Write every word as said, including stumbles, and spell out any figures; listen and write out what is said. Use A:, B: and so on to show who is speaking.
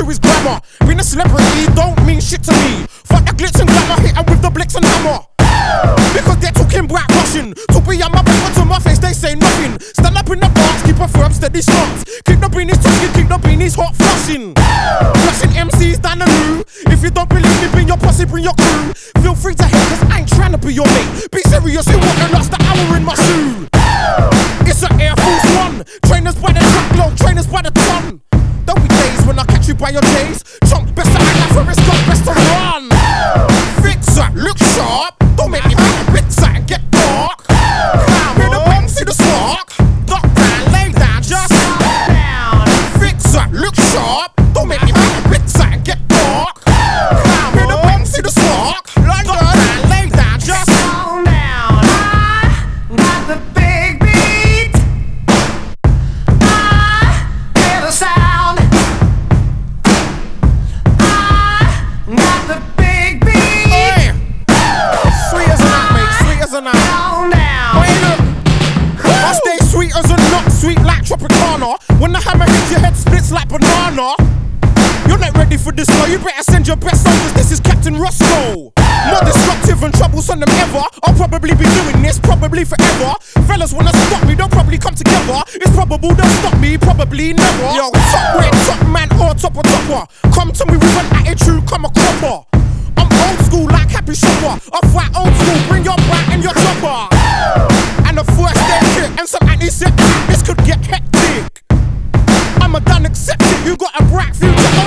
A: to his grammar. Being a celebrity don't mean shit to me. Fuck the glitz and glamour, hit 'em with the blitz and hammer. Because they're talking black Russian. To be on my back, but to my face they say nothing. Stand up in the box, keep a firm steady stance. Keep the beanies talking, keep the beanies hot flushing. Flushing M Cs down the loo. If you don't believe me, bring your posse, bring your crew. Feel free to hate, cause I ain't trying to be your mate. Be serious, you won't lost the hour in my shoe. It's an Air Force One. Trainers by the truckload, trainers by the ton. There'll be days when I catch you by your J's. Chunk best to act like Forrest Gump, best to run. Fix up, look sharp. Don't make me make a bit and get dark. Hear the bang, see the spark. Duck down, lay down, just calm down. Fix up, look sharp. Don't make me make a bit and get dark. Hear the bang, see the spark. Duck down, lay down, just calm down.
B: I got the big beat. I hear the sound. I got the big beat.
A: Hey. Sweet as a nut, mate, sweet as a nut.
B: Calm down.
A: Wait look, I stay sweet as a nut, sweet like Tropicana. When the hammer hits your head splits like banana. You're not ready for this, so you better send your best soldiers. This is Captain Roscoe. More destructive and troublesome than ever. I'll probably be doing this, probably forever. Fellas wanna stop me, they'll probably come together. It's probable they'll stop me, probably never. Yo, top red, top man or top or topper. Come to me with an attitude, come a cropper. I'm old school like Happy Shopper. I fight old school, bring your brat and your chopper. And a first aid kit and some antiseptic. This could get hectic. I'm a done accepted, you got a bright future.